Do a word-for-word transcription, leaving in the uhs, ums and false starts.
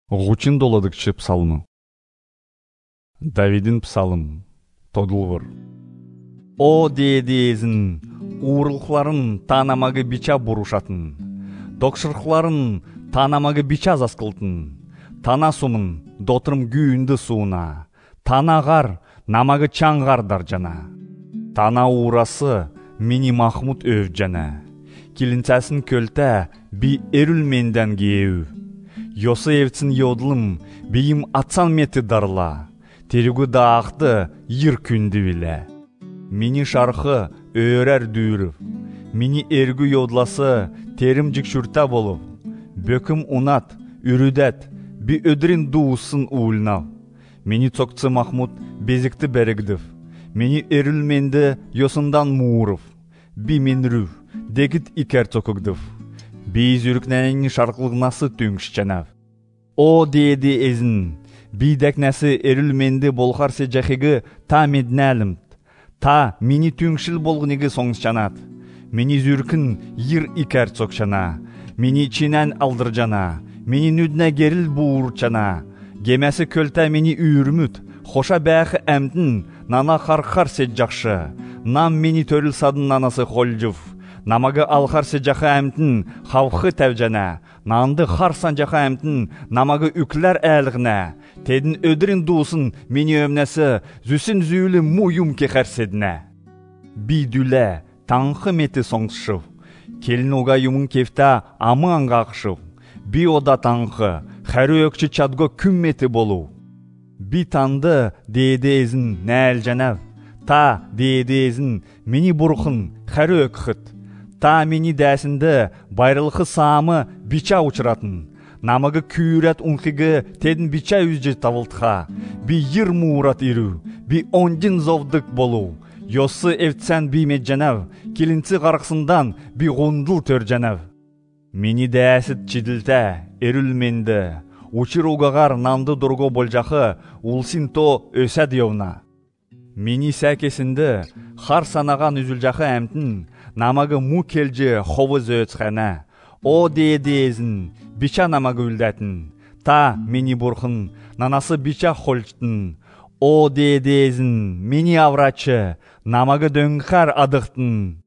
Гучин доладыкчы псалмы. Давидин псалым. Тодулвыр. О дедезин, уурулукларын таанамагы бича бурушатын. Докшыркларын таанамагы бича заскылтын. Тана сумын, дотырым күйүндү сууна. Тана гар, намагы чаңгардар жана. Тана уурасы, мини Махмуд өв жана. Килинцесин көлтә, би эрүл менден кееу. Йосы евцин йодылым, бейім атсан меті дарла. Терігу даақты, йыр күнді біле. Мини шарқы өөрәр дүйіріп. Мини эргü йодласы, терім жікшүрта болып. Бөкім унат, үрүдәт, би өдірін дуысын уылнав. Мини цокцы Махмуд безікті бәрігдів. Мини эрүлменді йосындан муырып. Би менрүв, дегіт икер цокыгдив. Би зүрікнәнің шарқылығнасы түңш жанав. О деди ezin, би дәкнәсі эрүлменді болғарсы жәхігі та меднәлімд. Та мини түңшіл болғынығы соңыз жанат. Мини зүркін йыр икер цок жана. Мини чинән алдыр жана. Мини нүднә геріл буыр жана. Гемәсі көлтә мини үйірмүд. Хоша бәқі әмдін, нана қарқар сет жақшы. Нам мини төріл садын нанасы холжыв. Намагы алхар сежаха әмтін хавхы тәвжәнә. Нанды харсан жақа әмтін намагы үкләр әлігінә. Тедін өдірін дуысын мені өмнәсі зүсін зүйілі муюм кехәрседінә. Би дүлә таңқы меті соңшыв. Келін оға юмын кефта амы аңғақшыв. Би ода таңқы, қәрі өкші чадго күн меті болу. Би танды дейді ezin нәл жәнәв. Та дейді ezin мені бұрқын қәрі өкхіт. Та мені дәсінді байрылқы самы бича ұчыратын. Намагы күйрәт ұнқиғы тедін бича үзже тавылтқа. Би йыр муырат иру, би ондин зовдық болу. Йосы евтсән би меджанав, келінці қарқсындан би ғондыл төр жанав. Мені дәсіт чиділті, эрүлменді. Учыр уғағар нанды дұрғы болжақы, улсин то өсәд еуна. Мені сәкесінді, қар санаған үзілжақы әмтін, намагы му келжі ховыз өтсқәна. О дейді ezin, бича намагы үлдәтін. Та мені бұрқын, нанасы бича холчтын. О дейді ezin, мені аврачы, намагы дөңқар адықтын.